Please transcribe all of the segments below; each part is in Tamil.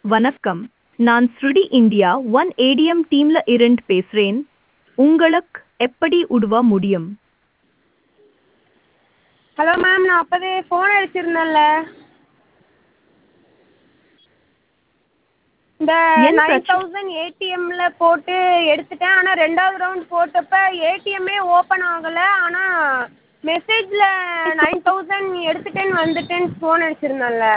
வணக்கம். நான் ஸ்ருடி இந்தியா ஒன் ஏடிஎம் டீம்ல இருந்து பேசுறேன். உங்களுக்கு எப்படி உதவ முடியும்? ஹலோ மேம், நான் அப்போதே ஃபோன் அடிச்சிருந்தேன்ல. இந்த என் பிரச்சனை 9000 ஏடிஎம்மில் போட்டு எடுத்துட்டேன். ஆனால் ரெண்டாவது ரவுண்ட் போட்டப்போ ஏடிஎம்மே ஓப்பன் ஆகலை. ஆனால் மெசேஜில் 9000 எடுத்துட்டேன்னு வந்துட்டேன்னு ஃபோன் அடிச்சிருந்தேன்ல.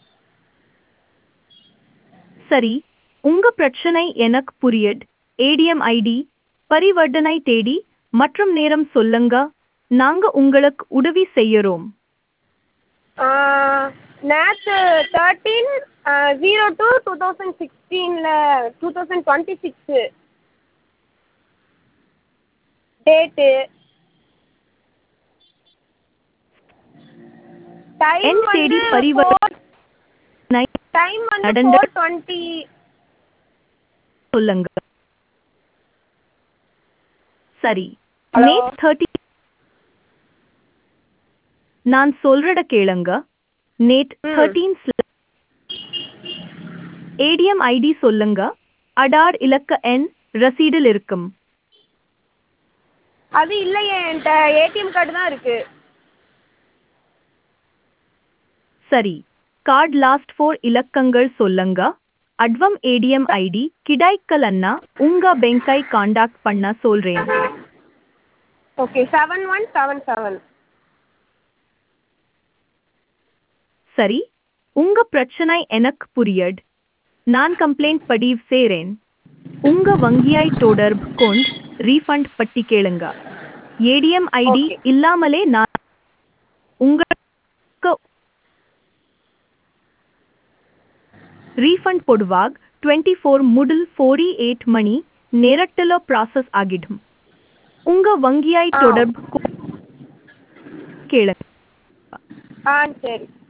சரி, உங்க பிரச்சனை எனக்கு புரியுது. ஏடிஎம் ஐடி, பரிவர்த்தனை தேதி மற்றும் நேரம் சொல்லுங்க. நாங்க உங்களுக்கு உதவி செய்யறோம். நேற்று 13/02/2016 2026 டேட்டு. டைம் என் தேதி வந்து பரிவர்த்தனை டைம் வந்து நடந்த 4:20. சொல்லுங்க. சரி, ஹலோ. மே 30 நான் சொல்றத கேளுங்க. நேட் 13 ஏடிஎம் ஐடி சொல்லுங்க. அடார் இலக்க எண் ரசீடில் இருக்கும். அது இல்லையே, என்கிட்ட ஏடிஎம் கார்டு தான் இருக்கு. சரி, கார்டு லாஸ்ட் 4 இலக்கங்கள் சொல்லுங்க. அட்வம் ஏடிஎம் ஐடி கிடைக்கலன்னா உங்க பேங்கை காண்டாக்ட் பண்ண சொல்றேன். ஓகே, 7177. சரி, உங்க பிரச்சனை எனக்கு புரியுது. நான் கம்ப்ளைண்ட் பதிவு செய்றேன். உங்க வங்கியை தொடர்பு கொண்டு ரீஃபண்ட் பட்டி கேளுங்க. ATM ID okay. இல்லாமலே நான் உங்களுக்கு ரீஃபண்ட் போடுவாக 24 முதல் 48 மணி நேரத்தில் ப்ராசஸ் ஆகிடும். உங்க வங்கியை தொடர்பு கேளுங்க. சரி.